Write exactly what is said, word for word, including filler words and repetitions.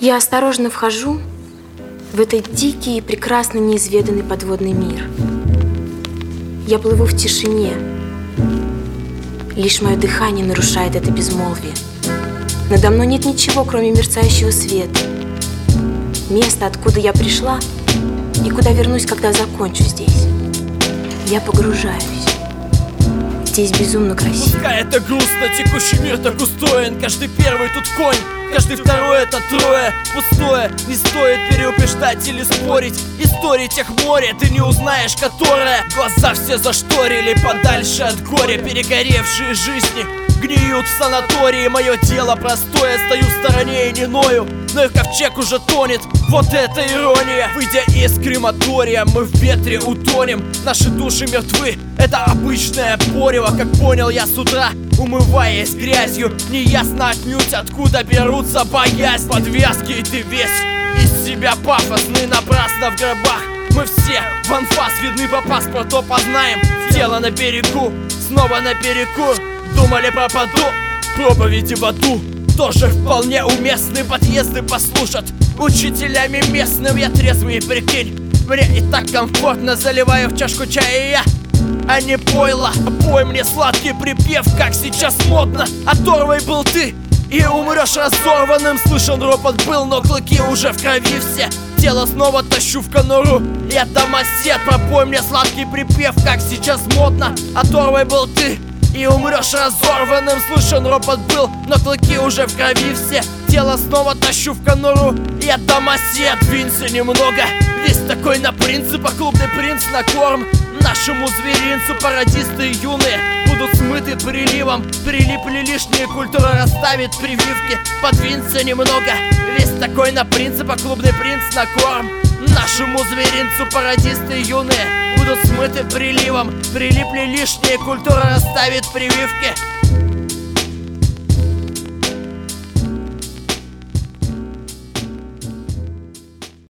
Я осторожно вхожу в этот дикий и прекрасно неизведанный подводный мир. Я плыву в тишине. Лишь мое дыхание нарушает это безмолвие. Надо мной нет ничего, кроме мерцающего света. Место, откуда я пришла и куда вернусь, когда закончу здесь. Я погружаюсь. Здесь безумно красиво. Пускай это грустно, текущий мир так устроен. Каждый первый тут конь, каждый второй это трое. Пустое, не стоит переубеждать или спорить. Истории тех море, ты не узнаешь, которая. Глаза все зашторили подальше от горя. Перегоревшие жизни гниют в санатории. Мое дело простое, стою в стороне и не ною. Но их ковчег уже тонет, вот это ирония. Выйдя из крематория, мы в ветре утонем. Наши души мертвы, это обычное порево. Как понял я с утра, умываясь грязью, неясно отнюдь, откуда берутся боязнь. Подвязки, и ты весь из себя пафосный, напрасно в гробах. Мы все в анфас, видны по паспорту, познаем. Тело на берегу, снова на перекур. Думали пропаду, проповеди в аду тоже вполне уместны, подъезды послушат. Учителями местным я трезвый, прикинь. Мне и так комфортно, заливаю в чашку чая я, а не пойло. Пой мне сладкий припев, как сейчас модно. Оторвой был ты и умрешь разорванным. Слышен ропот был, но клыки уже в крови все. Тело снова тащу в конуру, я домосед. Пропой мне сладкий припев, как сейчас модно. Оторвой был ты и умрешь разорванным. Слышен ропот был, но клыки уже в крови все. Тело снова тащу в конуру, я домосед. Двинься немного, весь такой на принципах. Клубный принц на корм нашему зверинцу. Пародисты юные будут смыты приливом. Прилипли лишние, культура расставит прививки. Подвинься немного, весь такой на принципах. Клубный принц на корм нашему зверинцу. Пародисты юные будут смыты приливом. Прилипли лишние, культура расставит прививки.